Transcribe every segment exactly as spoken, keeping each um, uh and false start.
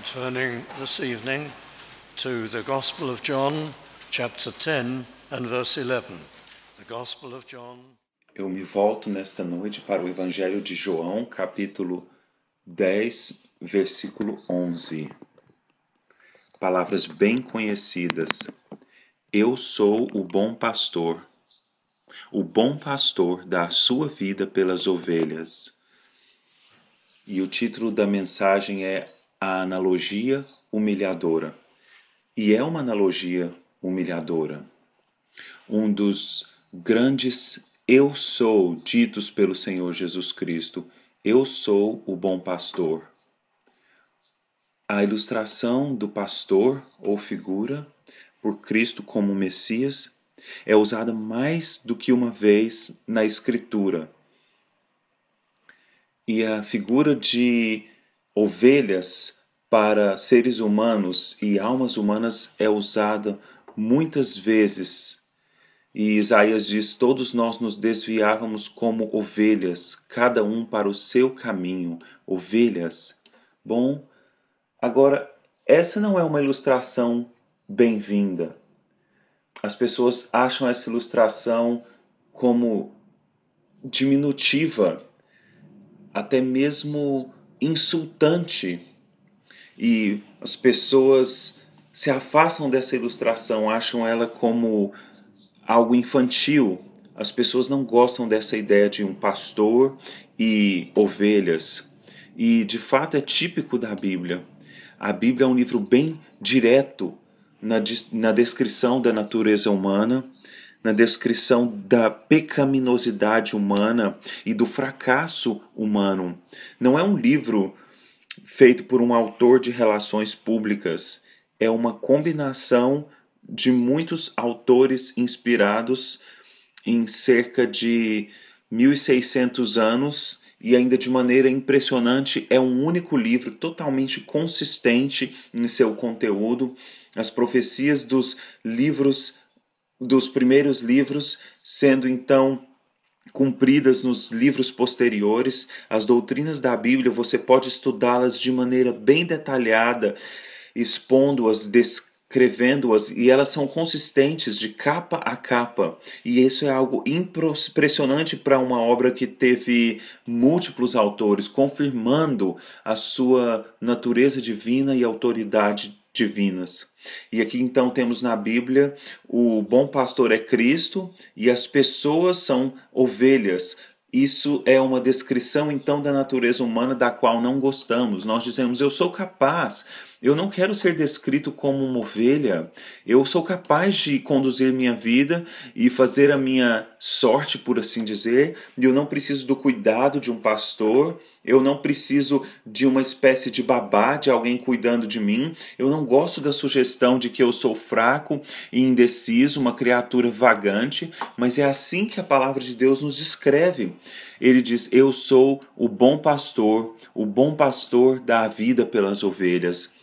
I'm turning this evening to the Gospel of John, chapter ten and verse eleven. The Gospel of John. Eu me volto nesta noite para o Evangelho de João, capítulo dez, versículo onze. Palavras bem conhecidas. Eu sou o bom pastor. O bom pastor dá a sua vida pelas ovelhas. E o título da mensagem é A Analogia Humilhadora. E é uma analogia humilhadora. Um dos grandes eu sou ditos pelo Senhor Jesus Cristo. Eu sou o bom pastor. A ilustração do pastor ou figura por Cristo como Messias é usada mais do que uma vez na Escritura. E a figura de ovelhas para seres humanos e almas humanas é usada muitas vezes. E Isaías diz, todos nós nos desviávamos como ovelhas, cada um para o seu caminho. Ovelhas. Bom, agora, essa não é uma ilustração bem-vinda. As pessoas acham essa ilustração como diminutiva, até mesmo insultante. E as pessoas se afastam dessa ilustração, acham ela como algo infantil. As pessoas não gostam dessa ideia de um pastor e ovelhas. E de fato é típico da Bíblia. A Bíblia é um livro bem direto na, na descrição da natureza humana, na descrição da pecaminosidade humana e do fracasso humano. Não é um livro feito por um autor de relações públicas. É uma combinação de muitos autores inspirados em cerca de mil e seiscentos anos e ainda de maneira impressionante é um único livro totalmente consistente em seu conteúdo. As profecias dos livros, dos primeiros livros, sendo então cumpridas nos livros posteriores. As doutrinas da Bíblia, você pode estudá-las de maneira bem detalhada, expondo-as, descrevendo-as, e elas são consistentes de capa a capa. E isso é algo impressionante para uma obra que teve múltiplos autores, confirmando a sua natureza divina e autoridade divinas. E aqui então temos na Bíblia o bom pastor é Cristo e as pessoas são ovelhas. Isso é uma descrição então da natureza humana da qual não gostamos. Nós dizemos, eu sou capaz, eu não quero ser descrito como uma ovelha, eu sou capaz de conduzir minha vida e fazer a minha sorte, por assim dizer, e eu não preciso do cuidado de um pastor, eu não preciso de uma espécie de babá, de alguém cuidando de mim, eu não gosto da sugestão de que eu sou fraco e indeciso, uma criatura vagante, mas é assim que a palavra de Deus nos descreve. Ele diz, eu sou o bom pastor, o bom pastor dá a vida pelas ovelhas.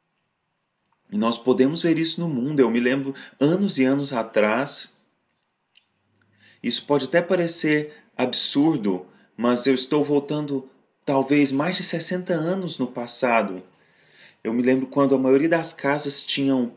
E nós podemos ver isso no mundo. Eu me lembro, anos e anos atrás, isso pode até parecer absurdo, mas eu estou voltando talvez mais de sessenta anos no passado. Eu me lembro quando a maioria das casas tinham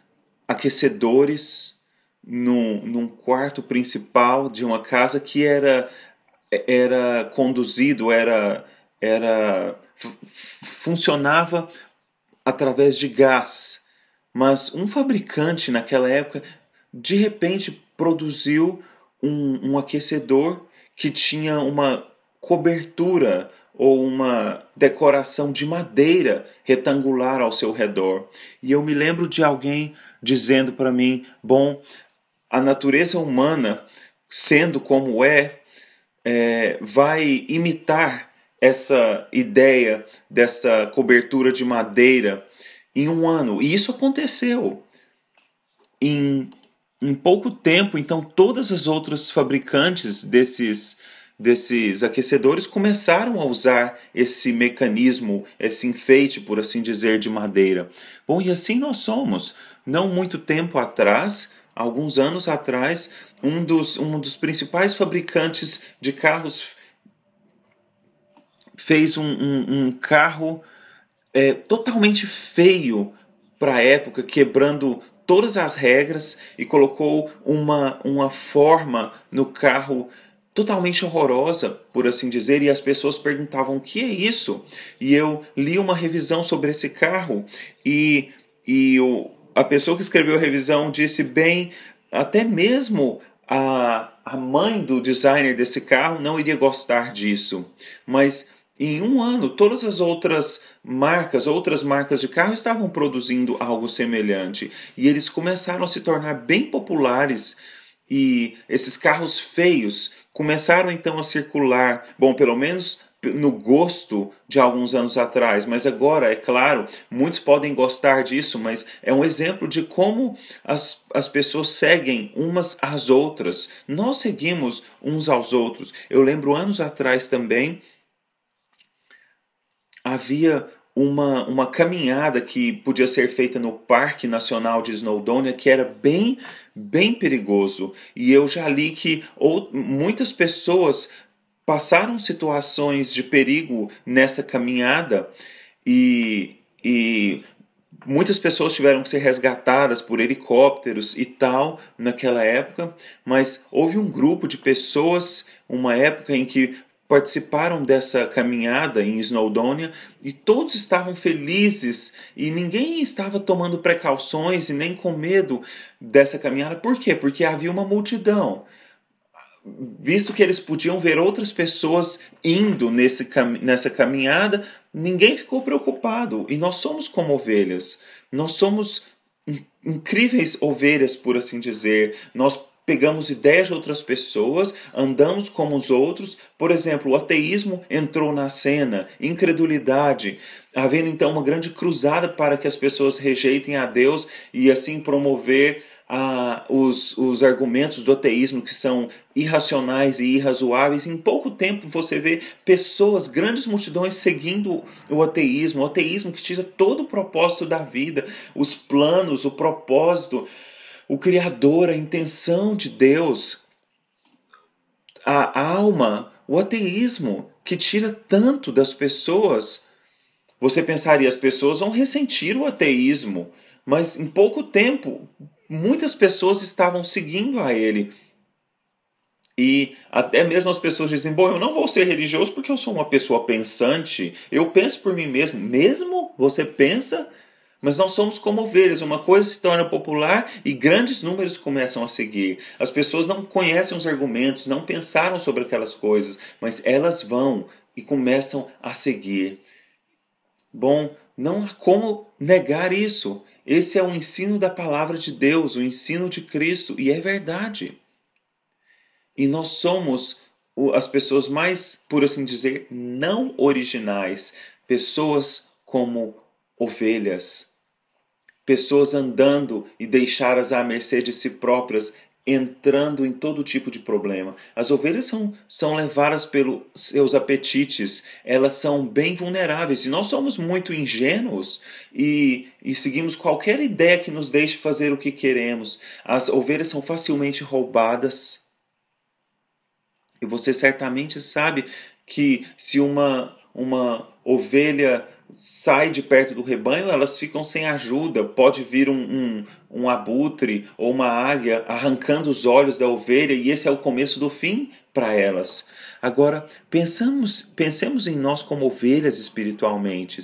aquecedores num, num quarto principal de uma casa que era, era conduzido, era, era, funcionava através de gás. Mas um fabricante naquela época, de repente, produziu um, um aquecedor que tinha uma cobertura ou uma decoração de madeira retangular ao seu redor. E eu me lembro de alguém dizendo para mim, bom, a natureza humana, sendo como é, é, vai imitar essa ideia dessa cobertura de madeira em um ano. E isso aconteceu. Em, em pouco tempo, então, todas as outras fabricantes desses, desses aquecedores começaram a usar esse mecanismo, esse enfeite, por assim dizer, de madeira. Bom, e assim nós somos. Não muito tempo atrás, alguns anos atrás, um dos, um dos principais fabricantes de carros fez um, um, um carro é, totalmente feio para a época, quebrando todas as regras e colocou uma, uma forma no carro totalmente horrorosa, por assim dizer, e as pessoas perguntavam: o que é isso? E eu li uma revisão sobre esse carro e, e o, a pessoa que escreveu a revisão disse: bem, até mesmo a, a mãe do designer desse carro não iria gostar disso, mas em um ano todas as outras marcas, outras marcas de carro estavam produzindo algo semelhante e eles começaram a se tornar bem populares. E esses carros feios começaram então a circular, bom, pelo menos no gosto de alguns anos atrás, mas agora, é claro, muitos podem gostar disso, mas é um exemplo de como as, as pessoas seguem umas às outras. Nós seguimos uns aos outros. Eu lembro anos atrás também, havia uma, uma caminhada que podia ser feita no Parque Nacional de Snowdonia, que era bem, bem perigoso. E eu já li que ou, muitas pessoas passaram situações de perigo nessa caminhada e, e muitas pessoas tiveram que ser resgatadas por helicópteros e tal naquela época, mas houve um grupo de pessoas, uma época em que participaram dessa caminhada em Snowdonia e todos estavam felizes e ninguém estava tomando precauções e nem com medo dessa caminhada. Por quê? Porque havia uma multidão. Visto que eles podiam ver outras pessoas indo nesse, nessa caminhada, ninguém ficou preocupado. E nós somos como ovelhas. Nós somos incríveis ovelhas, por assim dizer. Nós pegamos ideias de outras pessoas, andamos como os outros. Por exemplo, o ateísmo entrou na cena, incredulidade, havendo então uma grande cruzada para que as pessoas rejeitem a Deus e assim promover ah, os, os argumentos do ateísmo que são irracionais e irrazoáveis. Em pouco tempo você vê pessoas, grandes multidões seguindo o ateísmo, o ateísmo que tira todo o propósito da vida, os planos, o propósito, o Criador, a intenção de Deus, a alma, o ateísmo que tira tanto das pessoas. Você pensaria, as pessoas vão ressentir o ateísmo, mas em pouco tempo muitas pessoas estavam seguindo a ele. E até mesmo as pessoas dizem: bom, eu não vou ser religioso porque eu sou uma pessoa pensante, eu penso por mim mesmo. Mesmo você pensa? Mas nós somos como ovelhas, uma coisa se torna popular e grandes números começam a seguir. As pessoas não conhecem os argumentos, não pensaram sobre aquelas coisas, mas elas vão e começam a seguir. Bom, não há como negar isso. Esse é o ensino da palavra de Deus, o ensino de Cristo, e é verdade. E nós somos as pessoas mais, por assim dizer, não originais, pessoas como ovelhas, pessoas andando e deixadas à mercê de si próprias, entrando em todo tipo de problema. As ovelhas são, são levadas pelos seus apetites, elas são bem vulneráveis e nós somos muito ingênuos e, e seguimos qualquer ideia que nos deixe fazer o que queremos. As ovelhas são facilmente roubadas e você certamente sabe que se uma, uma ovelha sai de perto do rebanho, elas ficam sem ajuda. Pode vir um, um, um abutre ou uma águia arrancando os olhos da ovelha e esse é o começo do fim para elas. Agora, pensamos, pensemos em nós como ovelhas espiritualmente.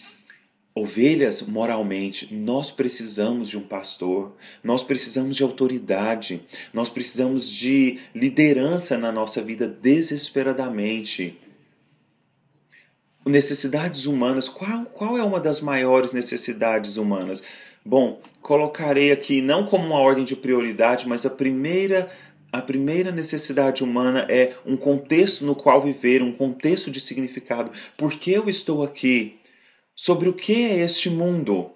Ovelhas moralmente, nós precisamos de um pastor, nós precisamos de autoridade, nós precisamos de liderança na nossa vida desesperadamente. Necessidades humanas, qual, qual é uma das maiores necessidades humanas? Bom, colocarei aqui não como uma ordem de prioridade, mas a primeira, a primeira necessidade humana é um contexto no qual viver, um contexto de significado. Por que eu estou aqui? Sobre o que é este mundo?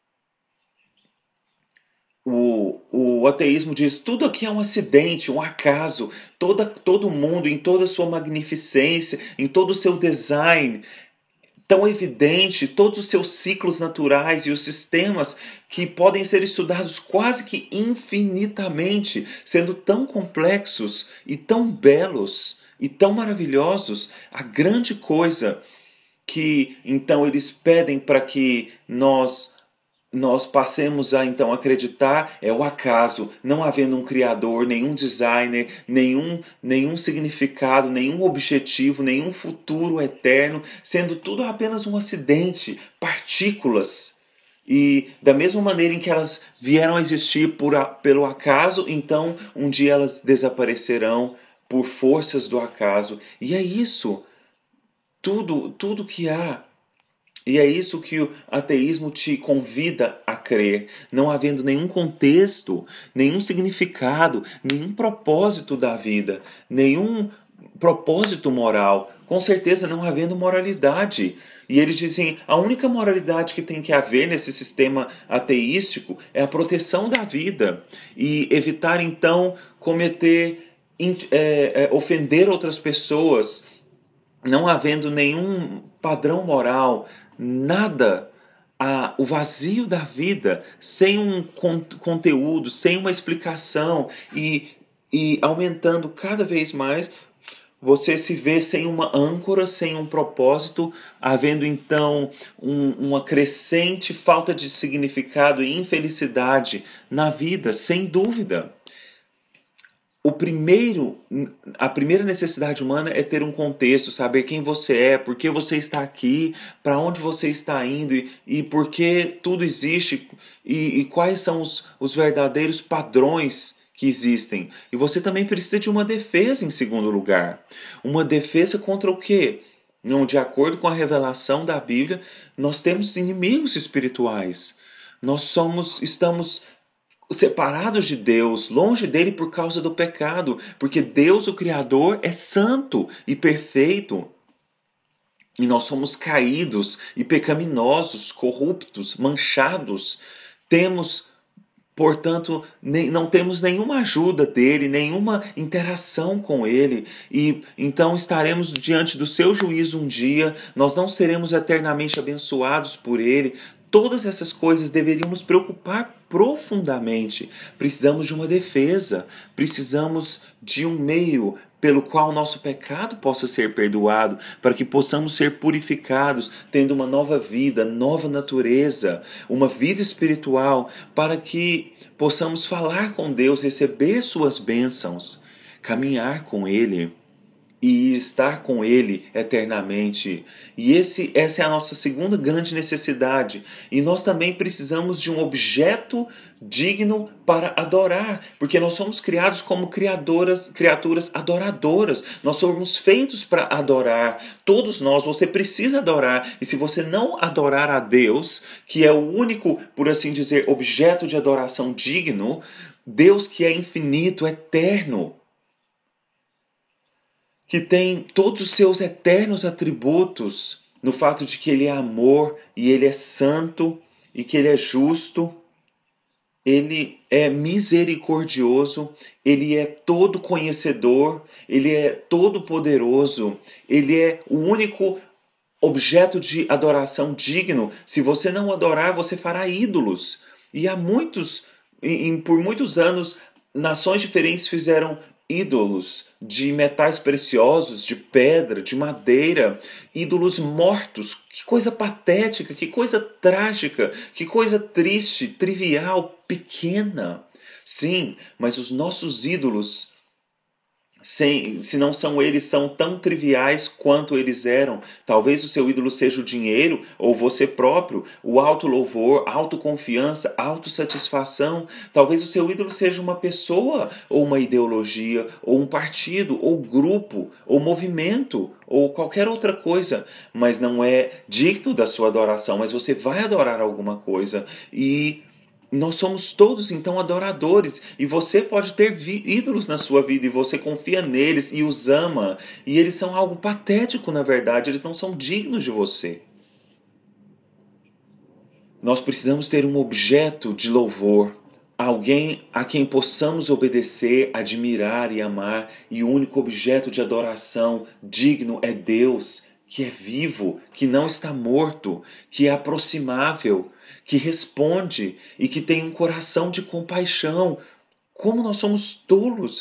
O, o ateísmo diz: tudo aqui é um acidente, um acaso. Toda, todo mundo, em toda a sua magnificência, em todo o seu design tão evidente, todos os seus ciclos naturais e os sistemas que podem ser estudados quase que infinitamente, sendo tão complexos e tão belos e tão maravilhosos. A grande coisa que então eles pedem para que nós nós passemos a então acreditar é o acaso, não havendo um criador, nenhum designer, nenhum, nenhum significado, nenhum objetivo, nenhum futuro eterno, sendo tudo apenas um acidente, partículas. E da mesma maneira em que elas vieram a existir por a, pelo acaso, então um dia elas desaparecerão por forças do acaso. E é isso, tudo, tudo que há. E é isso que o ateísmo te convida a crer, não havendo nenhum contexto, nenhum significado, nenhum propósito da vida, nenhum propósito moral, com certeza não havendo moralidade. E eles dizem, a única moralidade que tem que haver nesse sistema ateístico é a proteção da vida e evitar então cometer, é, é, ofender outras pessoas, não havendo nenhum padrão moral, nada, a, o vazio da vida, sem um con conteúdo, sem uma explicação e, e aumentando cada vez mais, você se vê sem uma âncora, sem um propósito, havendo então um, uma crescente falta de significado e infelicidade na vida, sem dúvida. O primeiro, a primeira necessidade humana é ter um contexto, saber quem você é, por que você está aqui, para onde você está indo e, e por que tudo existe e, e quais são os, os verdadeiros padrões que existem. E você também precisa de uma defesa em segundo lugar. Uma defesa contra o quê? Não, de acordo com a revelação da Bíblia, nós temos inimigos espirituais. Nós somos, estamos separados de Deus, longe dele por causa do pecado, porque Deus, o Criador, é santo e perfeito. E nós somos caídos e pecaminosos, corruptos, manchados. Temos, portanto, nem, não temos nenhuma ajuda dele, nenhuma interação com ele. E então estaremos diante do seu juízo um dia, nós não seremos eternamente abençoados por ele. Todas essas coisas deveriam nos preocupar profundamente. Precisamos de uma defesa, precisamos de um meio pelo qual o nosso pecado possa ser perdoado, para que possamos ser purificados, tendo uma nova vida, nova natureza, uma vida espiritual, para que possamos falar com Deus, receber suas bênçãos, caminhar com Ele e estar com Ele eternamente. E esse, essa é a nossa segunda grande necessidade. E nós também precisamos de um objeto digno para adorar, porque nós somos criados como criadoras, criaturas adoradoras. Nós somos feitos para adorar. Todos nós, você precisa adorar. E se você não adorar a Deus, que é o único, por assim dizer, objeto de adoração digno, Deus que é infinito, eterno, que tem todos os seus eternos atributos, no fato de que Ele é amor, e Ele é santo, e que Ele é justo, Ele é misericordioso, Ele é todo conhecedor, Ele é todo poderoso, Ele é o único objeto de adoração digno. Se você não adorar, você fará ídolos. E há muitos, em, por muitos anos, nações diferentes fizeram ídolos de metais preciosos, de pedra, de madeira, ídolos mortos. Que coisa patética, que coisa trágica, que coisa triste, trivial, pequena. Sim, mas os nossos ídolos, sem, se não são eles, são tão triviais quanto eles eram. Talvez o seu ídolo seja o dinheiro ou você próprio, o auto-louvor, autoconfiança, autossatisfação. Talvez o seu ídolo seja uma pessoa ou uma ideologia ou um partido ou grupo ou movimento ou qualquer outra coisa, mas não é digno da sua adoração. Mas você vai adorar alguma coisa e nós somos todos, então, adoradores. E você pode ter ídolos na sua vida e você confia neles e os ama. E eles são algo patético, na verdade. Eles não são dignos de você. Nós precisamos ter um objeto de louvor. Alguém a quem possamos obedecer, admirar e amar. E o único objeto de adoração digno é Deus, que é vivo, que não está morto, que é aproximável, que responde e que tem um coração de compaixão. Como nós somos tolos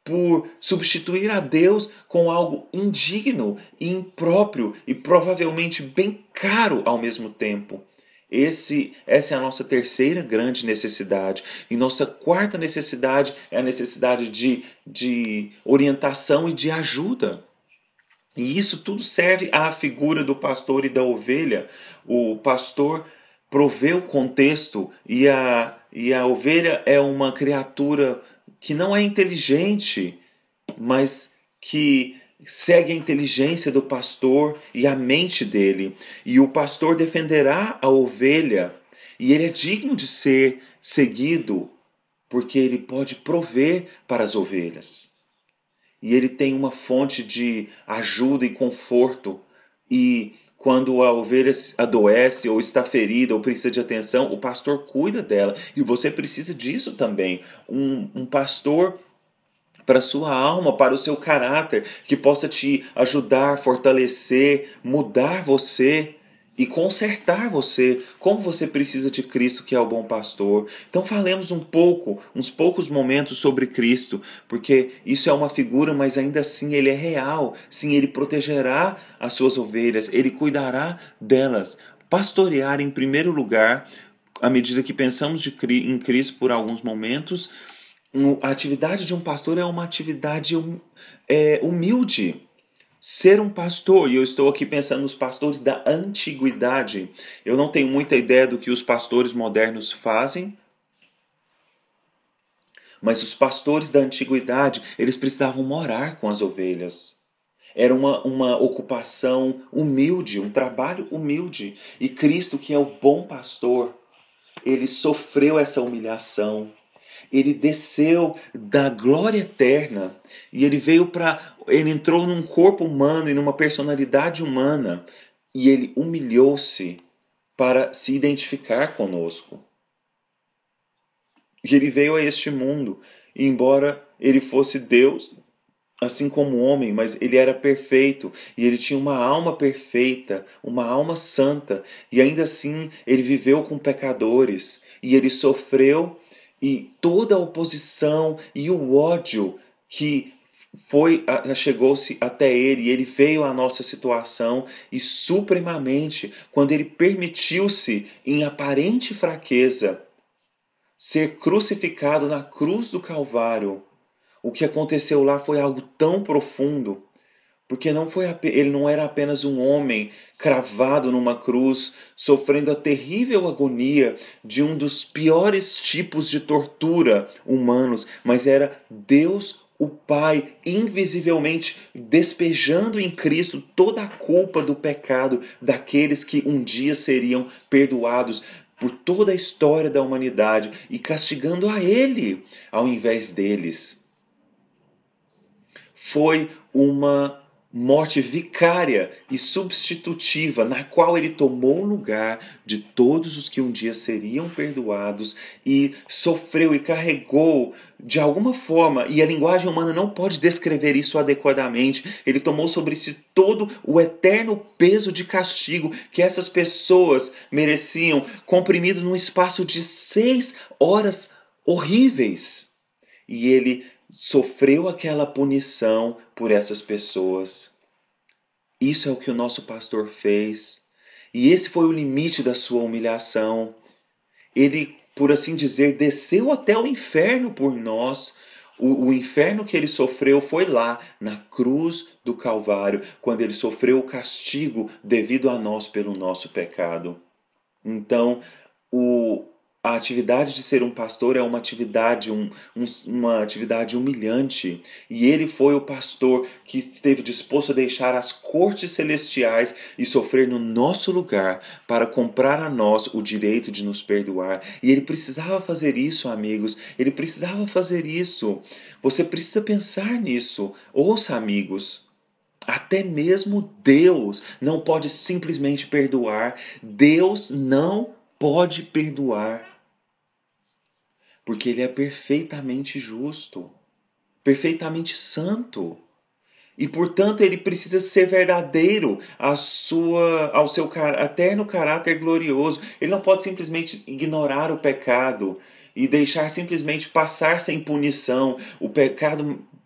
por substituir a Deus com algo indigno e impróprio e provavelmente bem caro ao mesmo tempo. Esse, essa é a nossa terceira grande necessidade. E nossa quarta necessidade é a necessidade de, de orientação e de ajuda. E isso tudo serve à figura do pastor e da ovelha. O pastor provê o contexto e a, e a ovelha é uma criatura que não é inteligente, mas que segue a inteligência do pastor e a mente dele. E o pastor defenderá a ovelha, e ele é digno de ser seguido, porque ele pode prover para as ovelhas. E ele tem uma fonte de ajuda e conforto. E quando a ovelha adoece ou está ferida ou precisa de atenção, o pastor cuida dela. E você precisa disso também. Um, um pastor para a sua alma, para o seu caráter, que possa te ajudar, fortalecer, mudar você e consertar você, como você precisa de Cristo, que é o bom pastor. Então falemos um pouco, uns poucos momentos sobre Cristo, porque isso é uma figura, mas ainda assim ele é real. Sim, ele protegerá as suas ovelhas, ele cuidará delas. Pastorear em primeiro lugar, à medida que pensamos de, em Cristo por alguns momentos, a atividade de um pastor é uma atividade é, humilde. Ser um pastor, e eu estou aqui pensando nos pastores da antiguidade. Eu não tenho muita ideia do que os pastores modernos fazem, mas os pastores da antiguidade, eles precisavam morar com as ovelhas. Era uma, uma ocupação humilde, um trabalho humilde. E Cristo, que é o bom pastor, ele sofreu essa humilhação. Ele desceu da glória eterna e ele veio para, ele entrou num corpo humano e numa personalidade humana e ele humilhou-se para se identificar conosco. E ele veio a este mundo, e embora ele fosse Deus, assim como homem, mas ele era perfeito e ele tinha uma alma perfeita, uma alma santa, e ainda assim ele viveu com pecadores e ele sofreu. E toda a oposição e o ódio que foi chegou-se até ele, e ele veio à nossa situação, e supremamente, quando ele permitiu-se, em aparente fraqueza, ser crucificado na cruz do Calvário, o que aconteceu lá foi algo tão profundo. Porque não foi, ele não era apenas um homem cravado numa cruz, sofrendo a terrível agonia de um dos piores tipos de tortura humanos, mas era Deus, o Pai, invisivelmente despejando em Cristo toda a culpa do pecado daqueles que um dia seriam perdoados por toda a história da humanidade e castigando a Ele ao invés deles. Foi uma morte vicária e substitutiva, na qual ele tomou o lugar de todos os que um dia seriam perdoados e sofreu e carregou de alguma forma, e a linguagem humana não pode descrever isso adequadamente, ele tomou sobre si todo o eterno peso de castigo que essas pessoas mereciam, comprimido num espaço de seis horas horríveis. E ele sofreu aquela punição por essas pessoas. Isso é o que o nosso pastor fez. E esse foi o limite da sua humilhação. Ele, por assim dizer, desceu até o inferno por nós. O, o inferno que ele sofreu foi lá, na cruz do Calvário, quando ele sofreu o castigo devido a nós pelo nosso pecado. Então, o A atividade de ser um pastor é uma atividade, um, um, uma atividade humilhante. E ele foi o pastor que esteve disposto a deixar as cortes celestiais e sofrer no nosso lugar para comprar a nós o direito de nos perdoar. E ele precisava fazer isso, amigos. Ele precisava fazer isso. Você precisa pensar nisso. Ouça, amigos. Até mesmo Deus não pode simplesmente perdoar. Deus não pode perdoar, porque ele é perfeitamente justo, perfeitamente santo, e portanto ele precisa ser verdadeiro à sua, ao seu eterno caráter glorioso. Ele não pode simplesmente ignorar o pecado e deixar simplesmente passar sem punição. O pecado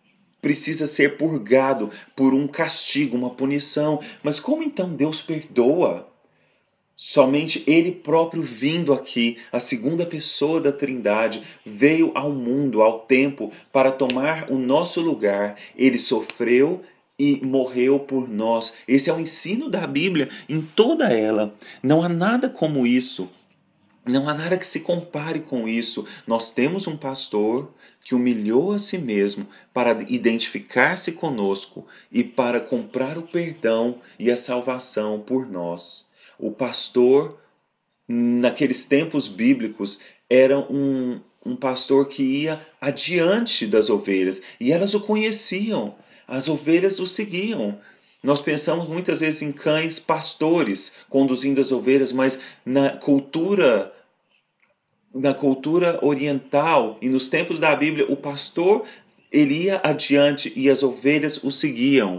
precisa ser purgado por um castigo, uma punição. Mas como então Deus perdoa? Somente Ele próprio vindo aqui, a segunda pessoa da Trindade, veio ao mundo, ao tempo, para tomar o nosso lugar. Ele sofreu e morreu por nós. Esse é o ensino da Bíblia em toda ela. Não há nada como isso. Não há nada que se compare com isso. Nós temos um pastor que humilhou a si mesmo para identificar-se conosco e para comprar o perdão e a salvação por nós. O pastor, naqueles tempos bíblicos, era um, um pastor que ia adiante das ovelhas e elas o conheciam. As ovelhas o seguiam. Nós pensamos muitas vezes em cães pastores conduzindo as ovelhas, mas na cultura na cultura oriental e nos tempos da Bíblia, o pastor ele ia adiante e as ovelhas o seguiam.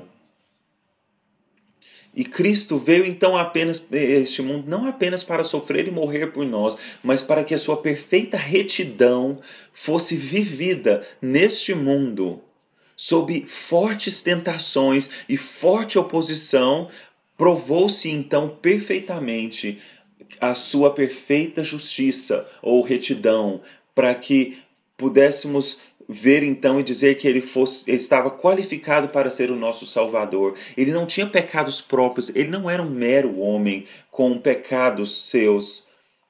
E Cristo veio então apenas a este mundo, não apenas para sofrer e morrer por nós, mas para que a sua perfeita retidão fosse vivida neste mundo, sob fortes tentações e forte oposição, provou-se então perfeitamente a sua perfeita justiça ou retidão, para que pudéssemos ver então e dizer que ele, fosse, ele estava qualificado para ser o nosso Salvador. Ele não tinha pecados próprios, ele não era um mero homem com pecados seus,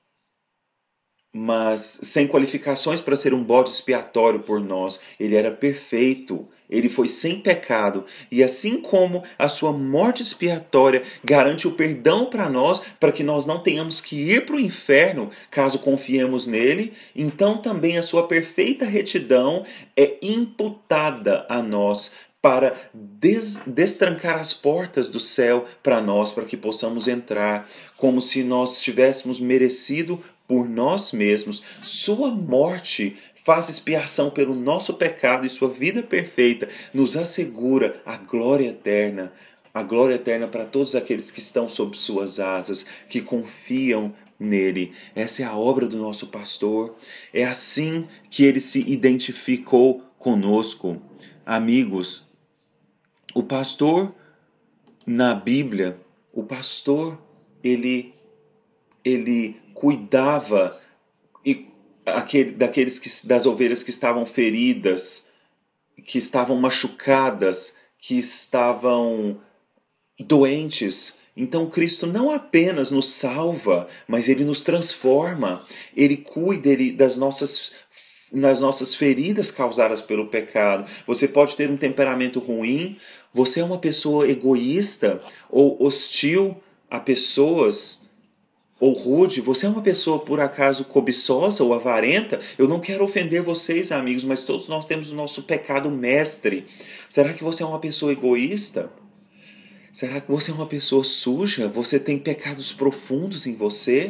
mas sem qualificações para ser um bode expiatório por nós. Ele era perfeito, ele foi sem pecado, e assim como a sua morte expiatória garante o perdão para nós, para que nós não tenhamos que ir para o inferno caso confiemos nele, então também a sua perfeita retidão é imputada a nós para des- destrancar as portas do céu para nós, para que possamos entrar, como se nós tivéssemos merecido por nós mesmos. Sua morte faz expiação pelo nosso pecado e sua vida perfeita nos assegura a glória eterna. A glória eterna para todos aqueles que estão sob suas asas, que confiam nele. Essa é a obra do nosso pastor. É assim que ele se identificou conosco. Amigos, o pastor na Bíblia, o pastor, ele, ele cuidava e aquele, daqueles que, das ovelhas que estavam feridas, que estavam machucadas, que estavam doentes. Então Cristo não apenas nos salva, mas Ele nos transforma. Ele cuida ele, das nossas, nas nossas feridas causadas pelo pecado. Você pode ter um temperamento ruim, você é uma pessoa egoísta ou hostil a pessoas, ou rude, você é uma pessoa por acaso cobiçosa ou avarenta. Eu não quero ofender vocês, amigos, mas todos nós temos o nosso pecado mestre. Será que você é uma pessoa egoísta? Será que você é uma pessoa suja? Você tem pecados profundos em você?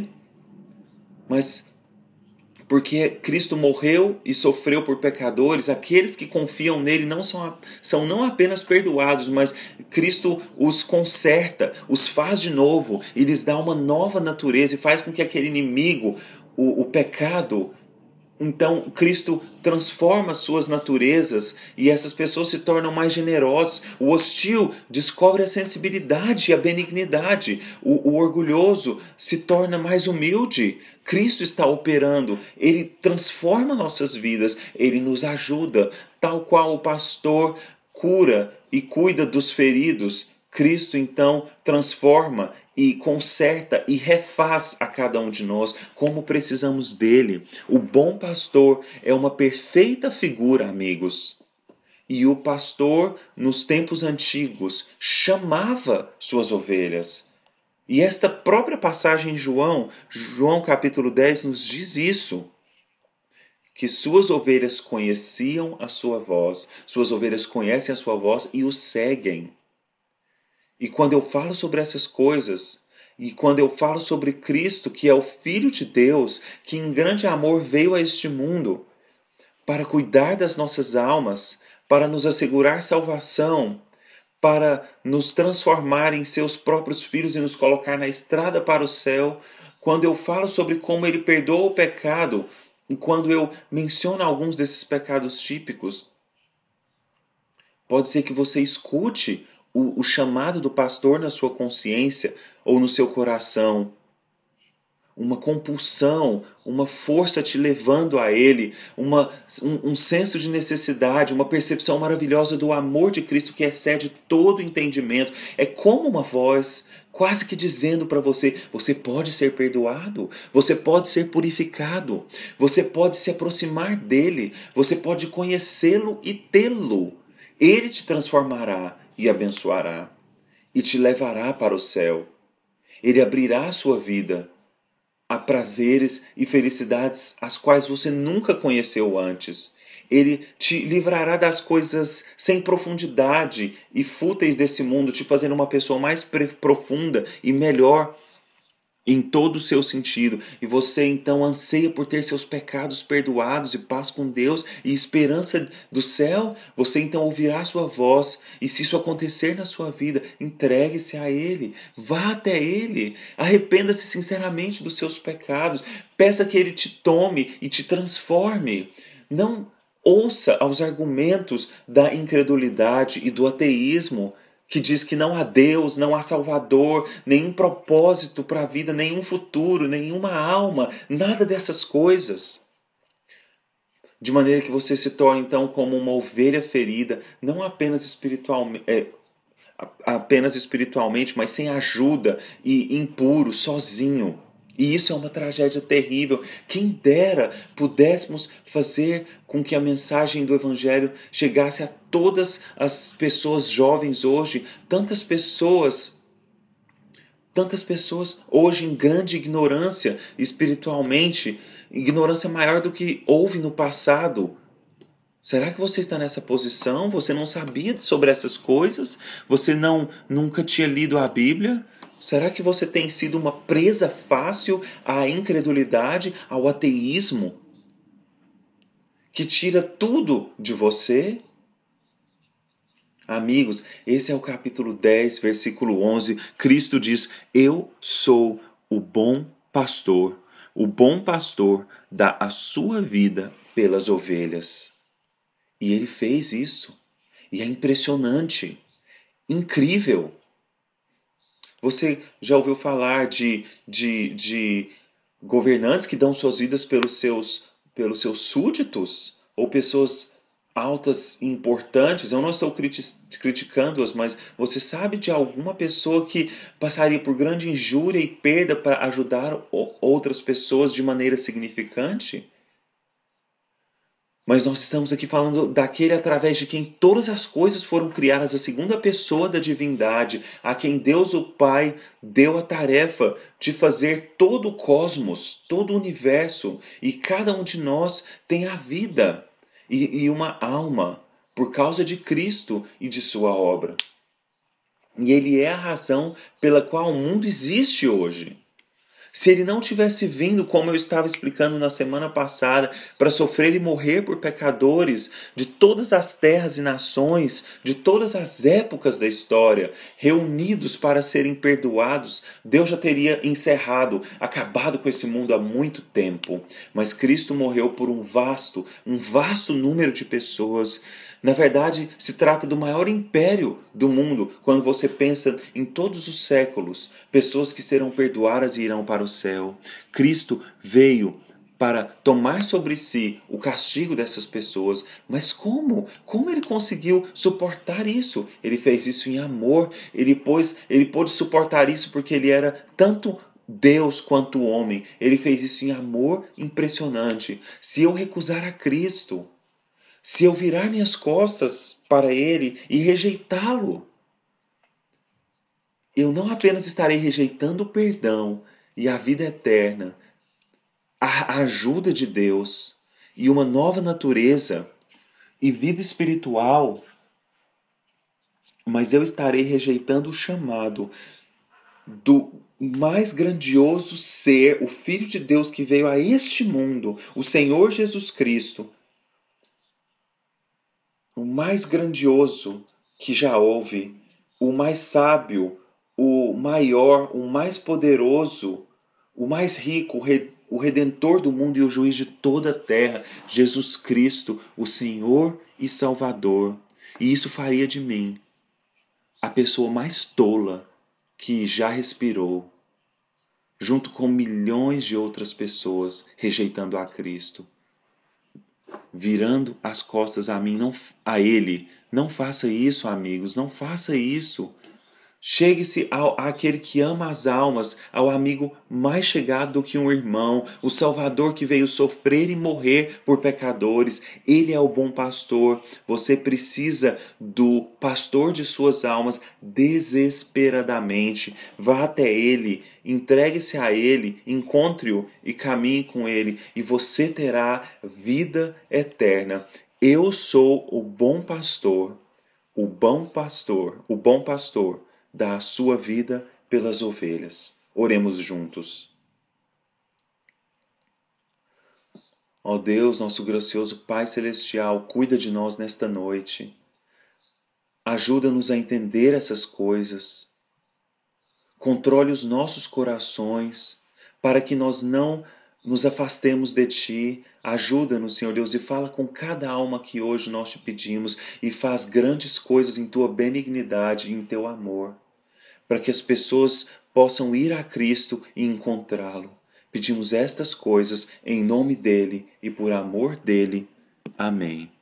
Mas porque Cristo morreu e sofreu por pecadores, aqueles que confiam nele não são, são não apenas perdoados, mas Cristo os conserta, os faz de novo e lhes dá uma nova natureza e faz com que aquele inimigo, o, o pecado, então Cristo transforma suas naturezas e essas pessoas se tornam mais generosas. O hostil descobre a sensibilidade e a benignidade. O, o orgulhoso se torna mais humilde. Cristo está operando. Ele transforma nossas vidas. Ele nos ajuda. Tal qual o pastor cura e cuida dos feridos, Cristo então transforma e conserta e refaz a cada um de nós como precisamos dele. O bom pastor é uma perfeita figura, amigos. E o pastor, nos tempos antigos, chamava suas ovelhas. E esta própria passagem em João, João capítulo dez, nos diz isso. Que suas ovelhas conheciam a sua voz, suas ovelhas conhecem a sua voz e o seguem. E quando eu falo sobre essas coisas, e quando eu falo sobre Cristo, que é o Filho de Deus, que em grande amor veio a este mundo para cuidar das nossas almas, para nos assegurar salvação, para nos transformar em seus próprios filhos e nos colocar na estrada para o céu, quando eu falo sobre como Ele perdoa o pecado, e quando eu menciono alguns desses pecados típicos, Pode ser que você escute o, o chamado do pastor na sua consciência ou no seu coração. Uma compulsão, uma força te levando a Ele, uma, um, um senso de necessidade, uma percepção maravilhosa do amor de Cristo que excede todo entendimento. É como uma voz quase que dizendo para você, você pode ser perdoado, você pode ser purificado, você pode se aproximar dEle, você pode conhecê-lo e tê-lo. Ele te transformará e abençoará, e te levará para o céu. Ele abrirá a sua vida a prazeres e felicidades as quais você nunca conheceu antes. Ele te livrará das coisas sem profundidade e fúteis desse mundo, te fazendo uma pessoa mais profunda e melhor em todo o seu sentido. E você então anseia por ter seus pecados perdoados e paz com Deus e esperança do céu. Você então ouvirá a sua voz, e se isso acontecer na sua vida, entregue-se a Ele, vá até Ele, arrependa-se sinceramente dos seus pecados, peça que Ele te tome e te transforme. Não ouça aos argumentos da incredulidade e do ateísmo, que diz que não há Deus, não há Salvador, nenhum propósito para a vida, nenhum futuro, nenhuma alma, nada dessas coisas. De maneira que você se torne então como uma ovelha ferida, não apenas espiritualmente, é, apenas espiritualmente, mas sem ajuda e impuro, sozinho. E isso é uma tragédia terrível. Quem dera pudéssemos fazer com que a mensagem do Evangelho chegasse a todas as pessoas jovens hoje, tantas pessoas, tantas pessoas hoje em grande ignorância espiritualmente, ignorância maior do que houve no passado. Será que você está nessa posição? Você não sabia sobre essas coisas? Você não nunca tinha lido a Bíblia? Será que você tem sido uma presa fácil à incredulidade, ao ateísmo, que tira tudo de você? Amigos, esse é o capítulo dez, versículo onze. Cristo diz: eu sou o bom pastor. O bom pastor dá a sua vida pelas ovelhas. E ele fez isso. E é impressionante, incrível. Você já ouviu falar de, de, de governantes que dão suas vidas pelos seus, pelos seus súditos? Ou pessoas altas e importantes? Eu não estou criticando-as, mas você sabe de alguma pessoa que passaria por grande injúria e perda para ajudar outras pessoas de maneira significante? Mas nós estamos aqui falando daquele através de quem todas as coisas foram criadas, a segunda pessoa da divindade, a quem Deus o Pai deu a tarefa de fazer todo o cosmos, todo o universo, e cada um de nós tem a vida e, e uma alma por causa de Cristo e de sua obra. E Ele é a razão pela qual o mundo existe hoje. Se ele não tivesse vindo, como eu estava explicando na semana passada, para sofrer e morrer por pecadores de todas as terras e nações, de todas as épocas da história, reunidos para serem perdoados, Deus já teria encerrado, acabado com esse mundo há muito tempo. Mas Cristo morreu por um vasto, um vasto número de pessoas. Na verdade, se trata do maior império do mundo, quando você pensa em todos os séculos, pessoas que serão perdoadas e irão para o céu. Cristo veio para tomar sobre si o castigo dessas pessoas. Mas como? Como ele conseguiu suportar isso? Ele fez isso em amor. Ele, pôs, ele pôde suportar isso porque ele era tanto Deus quanto homem. Ele fez isso em amor impressionante. Se eu recusar a Cristo, se eu virar minhas costas para Ele e rejeitá-lo, eu não apenas estarei rejeitando o perdão e a vida eterna, a ajuda de Deus e uma nova natureza e vida espiritual, mas eu estarei rejeitando o chamado do mais grandioso ser, o Filho de Deus que veio a este mundo, o Senhor Jesus Cristo, o mais grandioso que já houve, o mais sábio, o maior, o mais poderoso, o mais rico, o Redentor do mundo e o juiz de toda a terra, Jesus Cristo, o Senhor e Salvador. E isso faria de mim a pessoa mais tola que já respirou, junto com milhões de outras pessoas rejeitando a Cristo, virando as costas a mim, não a Ele. Não faça isso, amigos, não faça isso. Chegue-se ao, àquele que ama as almas, ao amigo mais chegado do que um irmão, o Salvador que veio sofrer e morrer por pecadores. Ele é o bom pastor. Você precisa do pastor de suas almas desesperadamente. Vá até ele, entregue-se a ele, encontre-o e caminhe com ele, e você terá vida eterna. Eu sou o bom pastor, o bom pastor, o bom pastor. Dá a sua vida pelas ovelhas. Oremos juntos. Ó Deus, nosso gracioso Pai Celestial, cuida de nós nesta noite. Ajuda-nos a entender essas coisas. Controle os nossos corações para que nós não nos afastemos de Ti. Ajuda-nos, Senhor Deus, e fala com cada alma que hoje nós te pedimos e faz grandes coisas em Tua benignidade e em Teu amor, para que as pessoas possam ir a Cristo e encontrá-lo. Pedimos estas coisas em nome dEle e por amor dEle. Amém.